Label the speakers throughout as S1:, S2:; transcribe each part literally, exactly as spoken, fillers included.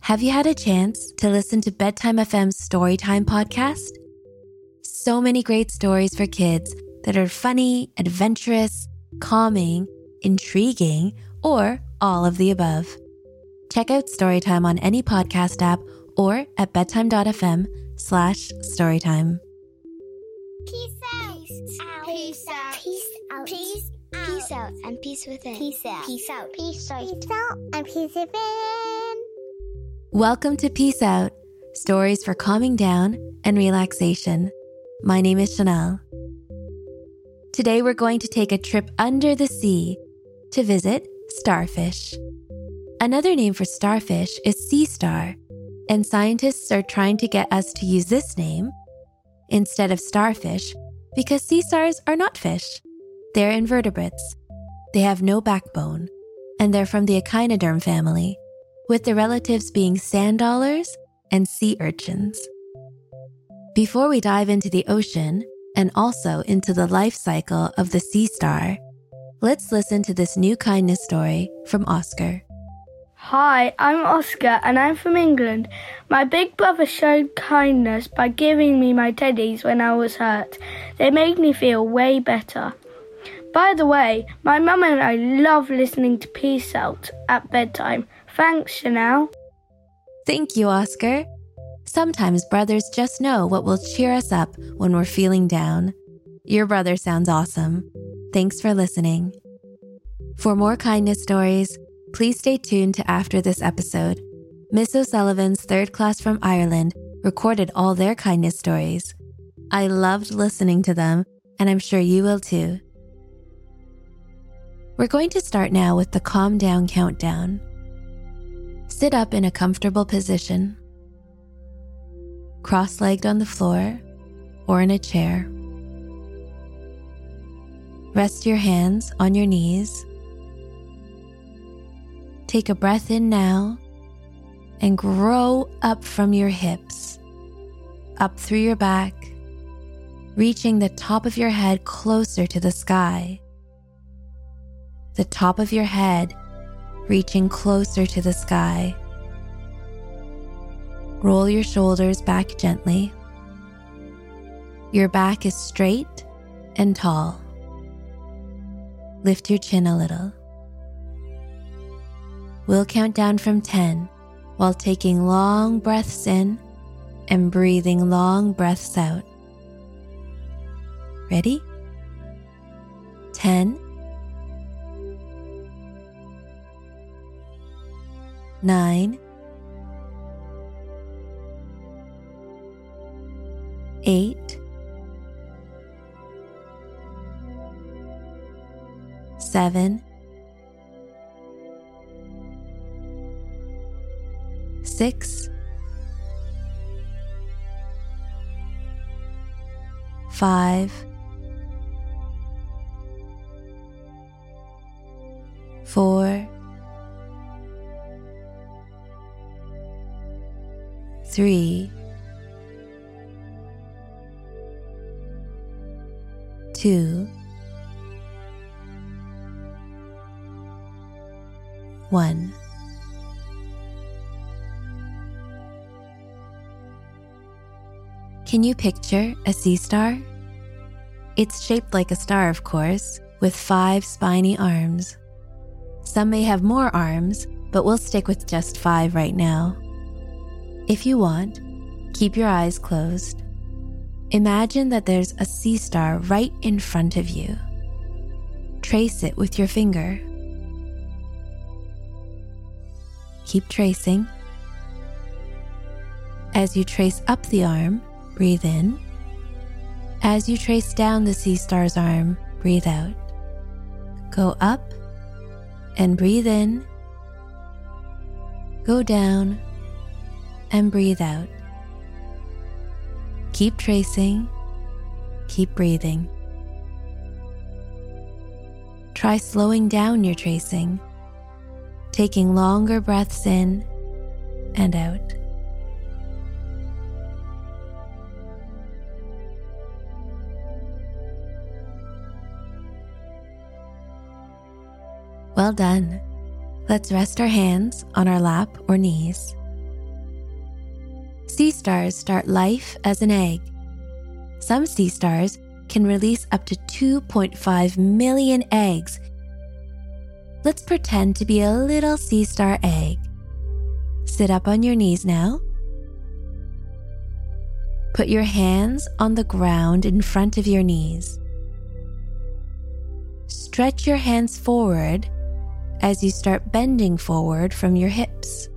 S1: Have you had a chance to listen to Bedtime F M's Storytime podcast? So many great stories for kids that are funny, adventurous, calming, intriguing, or all of the above. Check out Storytime on any podcast app or at bedtime.fm slash storytime.
S2: Peace out. Peace out. Peace out. Peace out. Peace out. Peace out and peace within. Peace out. Peace out. Peace out. Peace out and peace within.
S1: Welcome to Peace Out, stories for calming down and relaxation. My name is Chanel. Today we're going to take a trip under the sea to visit starfish. Another name for starfish is sea star, and scientists are trying to get us to use this name instead of starfish because sea stars are not fish. They're invertebrates. They have no backbone, and they're from the echinoderm family, with the relatives being sand dollars and sea urchins. Before we dive into the ocean and also into the life cycle of the sea star, let's listen to this new kindness story from Oscar.
S3: Hi, I'm Oscar and I'm from England. My big brother showed kindness by giving me my teddies when I was hurt. They made me feel way better. By the way, my mum and I love listening to Peace Out at bedtime. Thanks, Chanel.
S1: Thank you, Oscar. Sometimes brothers just know what will cheer us up when we're feeling down. Your brother sounds awesome. Thanks for listening. For more kindness stories, please stay tuned to after this episode. Miss O'Sullivan's third class from Ireland recorded all their kindness stories. I loved listening to them, and I'm sure you will too. We're going to start now with the calm down countdown. Sit up in a comfortable position, cross-legged on the floor or in a chair. Rest your hands on your knees. Take a breath in now and grow up from your hips, up through your back, reaching the top of your head closer to the sky. The top of your head reaching closer to the sky. Roll your shoulders back gently. Your back is straight and tall. Lift your chin a little. We'll count down from ten while taking long breaths in and breathing long breaths out. Ready? Ten. Nine, eight, seven, six, five, four, three, two, one. Can you picture a sea star? It's shaped like a star, of course, with five spiny arms. Some may have more arms, but we'll stick with just five right now. If you want, keep your eyes closed. Imagine that there's a sea star right in front of you. Trace it with your finger. Keep tracing. As you trace up the arm, breathe in. As you trace down the sea star's arm, breathe out. Go up and breathe in. Go down and breathe out. Keep tracing, keep breathing. Try slowing down your tracing, taking longer breaths in and out. Well done. Let's rest our hands on our lap or knees. Sea stars start life as an egg. Some sea stars can release up to two point five million eggs. Let's pretend to be a little sea star egg. Sit up on your knees now. Put your hands on the ground in front of your knees. Stretch your hands forward as you start bending forward from your hips.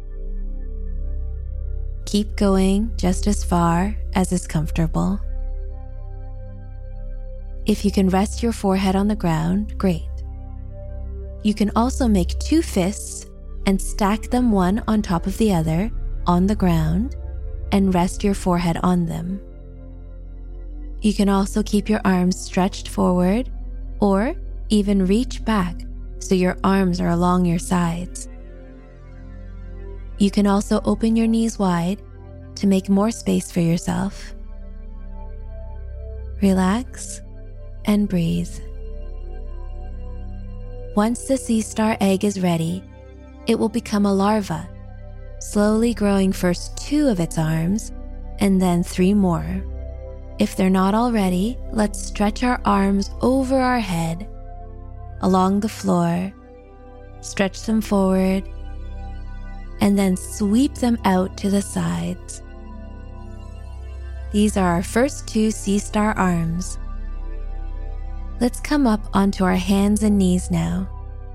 S1: Keep going just as far as is comfortable. If you can rest your forehead on the ground, great. You can also make two fists and stack them one on top of the other on the ground and rest your forehead on them. You can also keep your arms stretched forward or even reach back so your arms are along your sides. You can also open your knees wide to make more space for yourself. Relax and breathe. Once the sea star egg is ready, it will become a larva, slowly growing first two of its arms and then three more. If they're not already, let's stretch our arms over our head, along the floor, stretch them forward, and then sweep them out to the sides. These are our first two sea star arms. Let's come up onto our hands and knees now.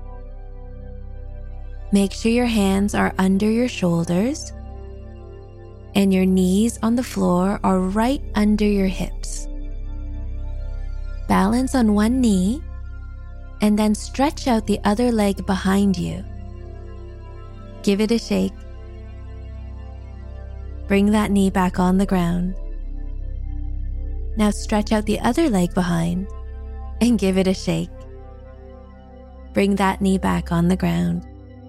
S1: Make sure your hands are under your shoulders and your knees on the floor are right under your hips. Balance on one knee and then stretch out the other leg behind you. Give it a shake. Bring that knee back on the ground. Now stretch out the other leg behind and give it a shake. Bring that knee back on the ground.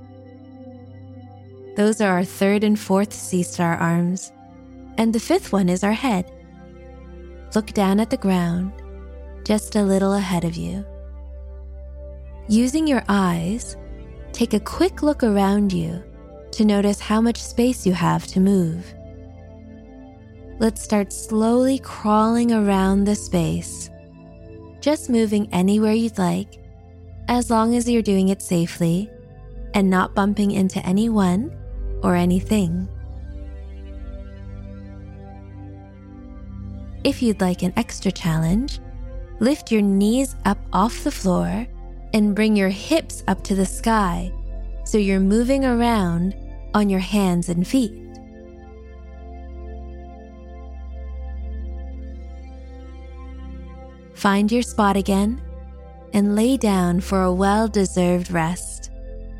S1: Those are our third and fourth sea star arms, and the fifth one is our head. Look down at the ground, just a little ahead of you. Using your eyes, take a quick look around you to notice how much space you have to move. Let's start slowly crawling around the space, just moving anywhere you'd like, as long as you're doing it safely and not bumping into anyone or anything. If you'd like an extra challenge, lift your knees up off the floor and bring your hips up to the sky so you're moving around on your hands and feet. Find your spot again and lay down for a well-deserved rest.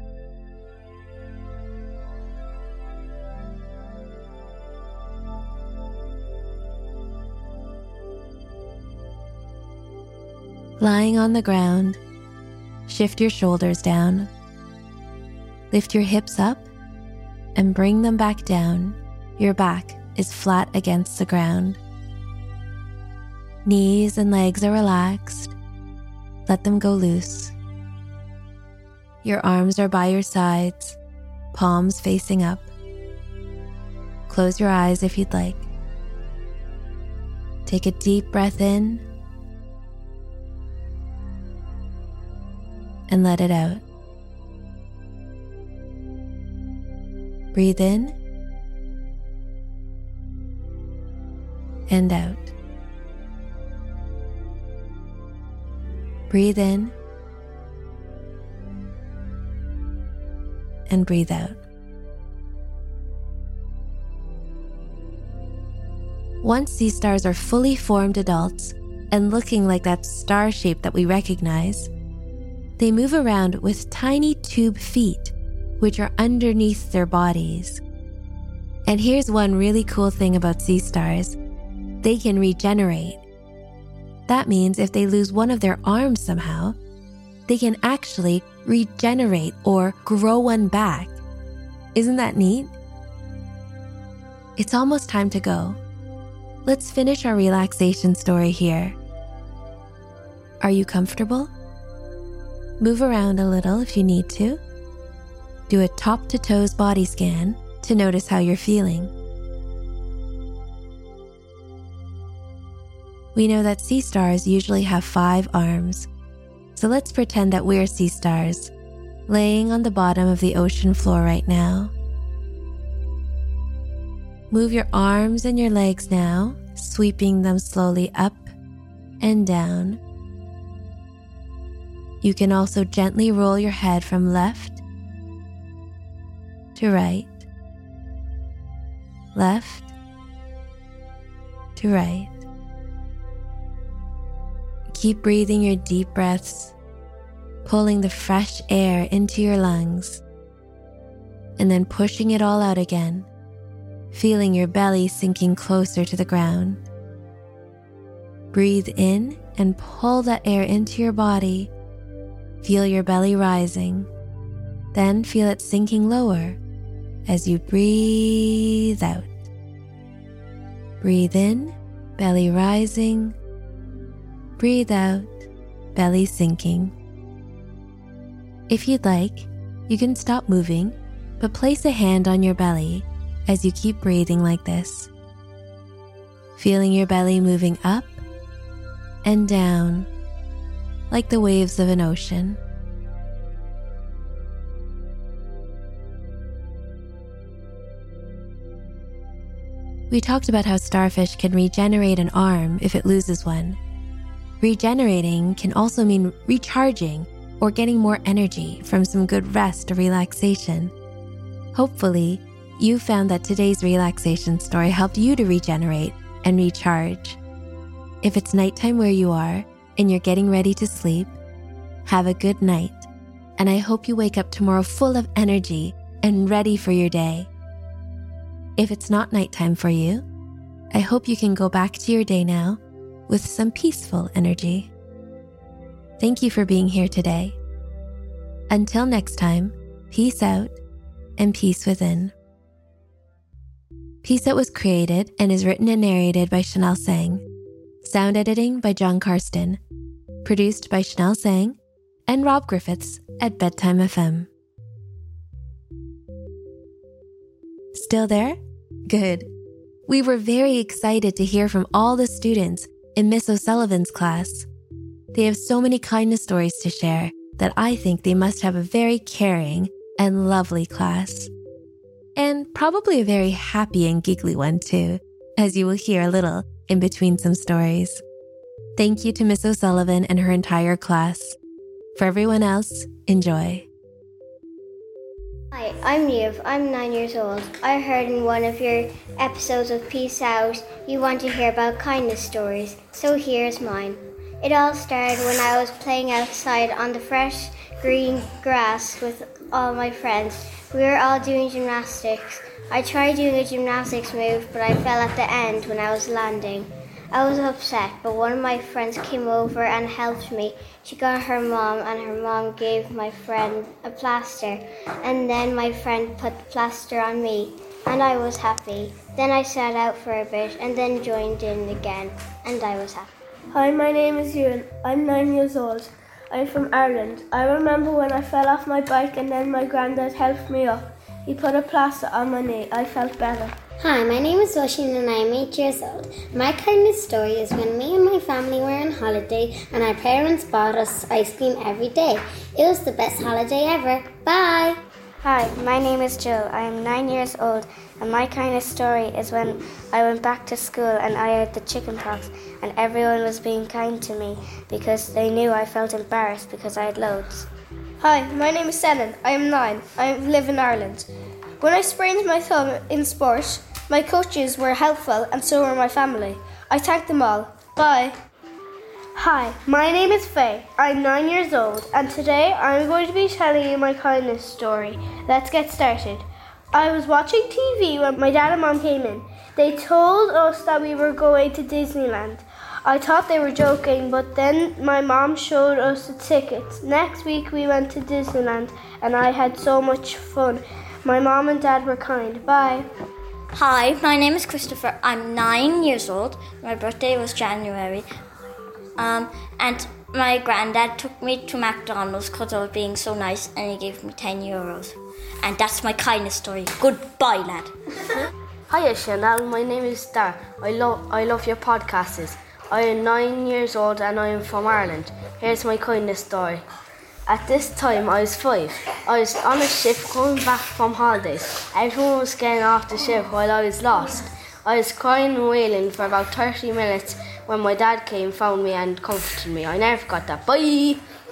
S1: Lying on the ground, shift your shoulders down. Lift your hips up and bring them back down. Your back is flat against the ground. Knees and legs are relaxed. Let them go loose. Your arms are by your sides, palms facing up. Close your eyes if you'd like. Take a deep breath in and let it out. Breathe in and out. Breathe in and breathe out. Once sea stars are fully formed adults and looking like that star shape that we recognize, they move around with tiny tube feet, which are underneath their bodies. And here's one really cool thing about sea stars. They can regenerate. That means if they lose one of their arms somehow, they can actually regenerate or grow one back. Isn't that neat? It's almost time to go. Let's finish our relaxation story here. Are you comfortable? Move around a little if you need to. Do a top to toes body scan to notice how you're feeling. We know that sea stars usually have five arms. So let's pretend that we're sea stars, laying on the bottom of the ocean floor right now. Move your arms and your legs now, sweeping them slowly up and down. You can also gently roll your head from left to right, left to right. Keep breathing your deep breaths, pulling the fresh air into your lungs, and then pushing it all out again, feeling your belly sinking closer to the ground. Breathe in and pull that air into your body. Feel your belly rising, then feel it sinking lower as you breathe out. Breathe in, belly rising. Breathe out, belly sinking. If you'd like, you can stop moving, but place a hand on your belly as you keep breathing like this. Feeling your belly moving up and down like the waves of an ocean. We talked about how starfish can regenerate an arm if it loses one. Regenerating can also mean recharging or getting more energy from some good rest or relaxation. Hopefully, you found that today's relaxation story helped you to regenerate and recharge. If it's nighttime where you are and you're getting ready to sleep, have a good night, and I hope you wake up tomorrow full of energy and ready for your day. If it's not nighttime for you, I hope you can go back to your day now with some peaceful energy. Thank you for being here today. Until next time, peace out and peace within. Peace Out was created and is written and narrated by Chanel Sang. Sound editing by John Karsten. Produced by Chanel Sang and Rob Griffiths at Bedtime F M. Still there? Good. We were very excited to hear from all the students in Miss O'Sullivan's class. They have so many kindness stories to share that I think they must have a very caring and lovely class. And probably a very happy and giggly one too, as you will hear a little in between some stories. Thank you to Miss O'Sullivan and her entire class. For everyone else, enjoy.
S2: Hi, I'm Neve. I'm nine years old. I heard in one of your episodes of Peace Out you want to hear about kindness stories, so here's mine. It all started when I was playing outside on the fresh green grass with all my friends. We were all doing gymnastics. I tried doing a gymnastics move, but I fell at the end when I was landing. I was upset, but one of my friends came over and helped me. She got her mom, and her mom gave my friend a plaster. And then my friend put the plaster on me, and I was happy. Then I sat out for a bit, and then joined in again, and I was happy.
S3: Hi, my name is Ewan. I'm nine years old. I'm from Ireland. I remember when I fell off my bike and then my granddad helped me up. He put a plaster on my knee. I felt better.
S4: Hi, my name is Roisin and I'm eight years old. My kindness story is when me and my family were on holiday and our parents bought us ice cream every day. It was the best holiday ever. Bye!
S5: Hi, my name is Jill. I am nine years old and my kindness story is when I went back to school and I had the chicken pox and everyone was being kind to me because they knew I felt embarrassed because I had loads.
S3: Hi, my name is Senan. I am nine. I live in Ireland. When I sprained my thumb in sport, my coaches were helpful and so were my family. I thank them all. Bye. Hi, my name is Faye. I'm nine years old and today I'm going to be telling you my kindness story. Let's get started. I was watching T V when my dad and mom came in. They told us that we were going to Disneyland. I thought they were joking, but then my mom showed us the tickets. Next week we went to Disneyland and I had so much fun. My mom and dad were kind. Bye.
S6: Hi, my name is Christopher. I'm nine years old. My birthday was January. Um, and my granddad took me to McDonald's because I was being so nice and he gave me ten euros. And that's my kindness story. Goodbye, lad.
S7: Hiya, Chanel. My name is Dar. I love I love your podcasts.
S3: I am nine years old and I am from Ireland. Here's my kindness story. At this time I was five. I was on a ship coming back from holidays. Everyone was getting off the ship while I was lost. I was crying and wailing for about thirty minutes when my dad came, found me and comforted me. I never forgot that. Bye!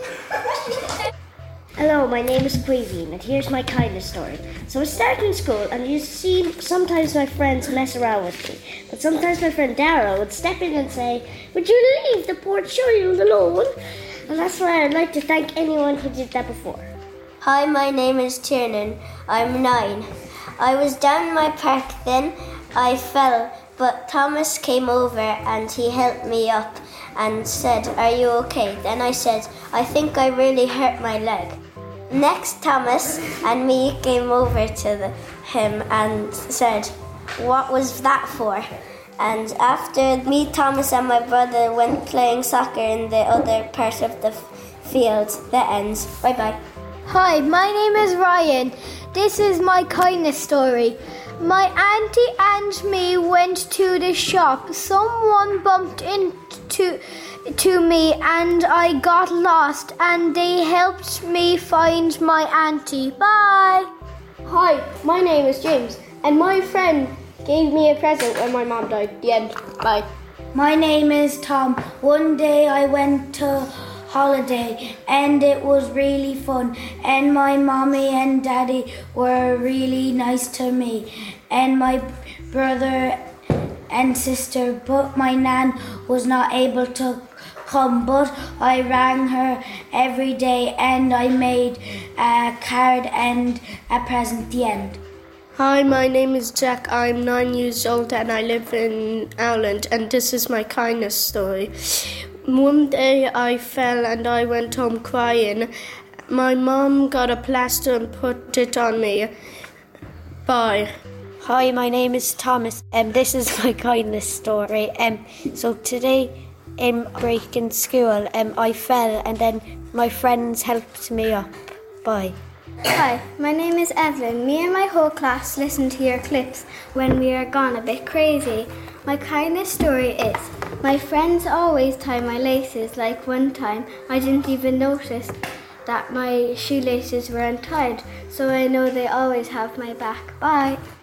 S7: Hello, my name is Quaveen and here's my kindness story. So I started in school and you see sometimes my friends mess around with me. But sometimes my friend Darryl would step in and say, would you leave the poor child alone? And that's why I'd like to thank anyone who did that before.
S2: Hi, my name is Tiernan. I'm nine. I was down in my park then. I fell, but Thomas came over and he helped me up and said, are you okay? Then I said, I think I really hurt my leg. Next, Thomas and me came over to the, him and said, what was that for? And after me, Thomas and my brother went playing soccer in the other part of the f- field. That ends. Bye-bye.
S8: Hi, my name is Ryan. This is my kindness story. My auntie and me went to the shop. Someone bumped into to me and I got lost and they helped me find my auntie. Bye!
S7: Hi, my name is James and my friend gave me a present when my mom died. The end. Bye.
S9: My name is Tom. One day I went to holiday and it was really fun and my mommy and daddy were really nice to me and my brother and sister, but my nan was not able to come, but I rang her every day and I made a card and a present. The end.
S10: Hi, my name is Jack. I'm nine years old and I live in Ireland, and this is my kindness story. One day I fell and I went home crying. My mom got a plaster and put it on me. Bye.
S11: Hi, my name is Thomas and um, this is my kindness story. Um, so today in break in school um, I fell and then my friends helped me up. Bye.
S12: Hi, my name is Evelyn. Me and my whole class listened to your clips when we are gone a bit crazy. My kindness story is, my friends always tie my laces. Like one time, I didn't even notice that my shoelaces were untied, so I know they always have my back. Bye.